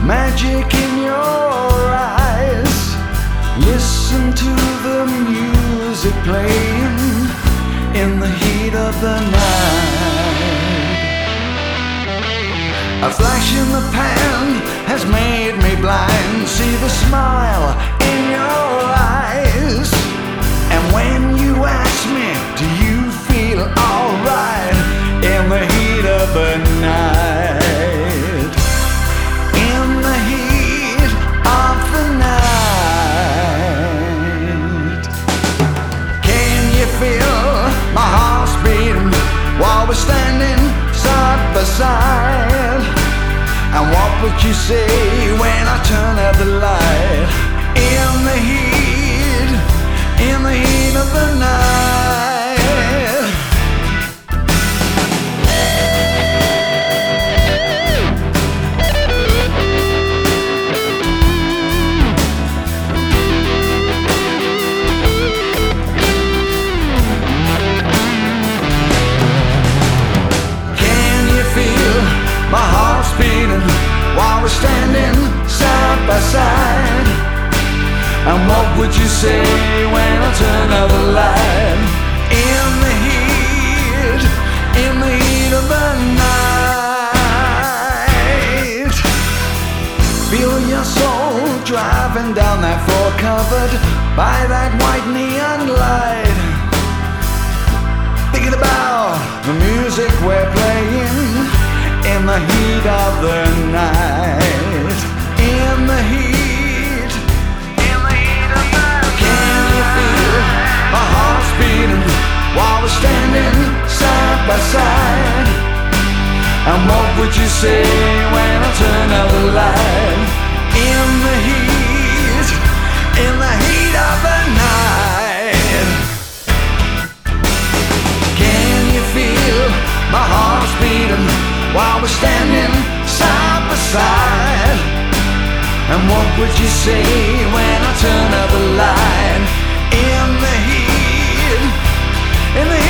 magic in your eyes. Listen to the music playing in the heat of the night. A flash in the pan has made me blind. See the smile in your eyes. And when you ask me, do you feel alright in the heat of the night? In the heat of the night. Can you feel my heart beating while we're standing side by side? And what would you say when I turn out the light? In the heat of the night. Can you feel my heart's beating while we're standing side by side? And what would you say when I turn out the light? In the heat of the night. Feel your soul driving down that floor covered by that white neon light. Thinking about the music we're playing in the heat of the night. In the heat. My heart's beating while we're standing side by side. And what would you say when I turn out the light? In the heat of the night. Can you feel my heart's beating while we're standing side by side? And what would you say when I turn out the light? In the heat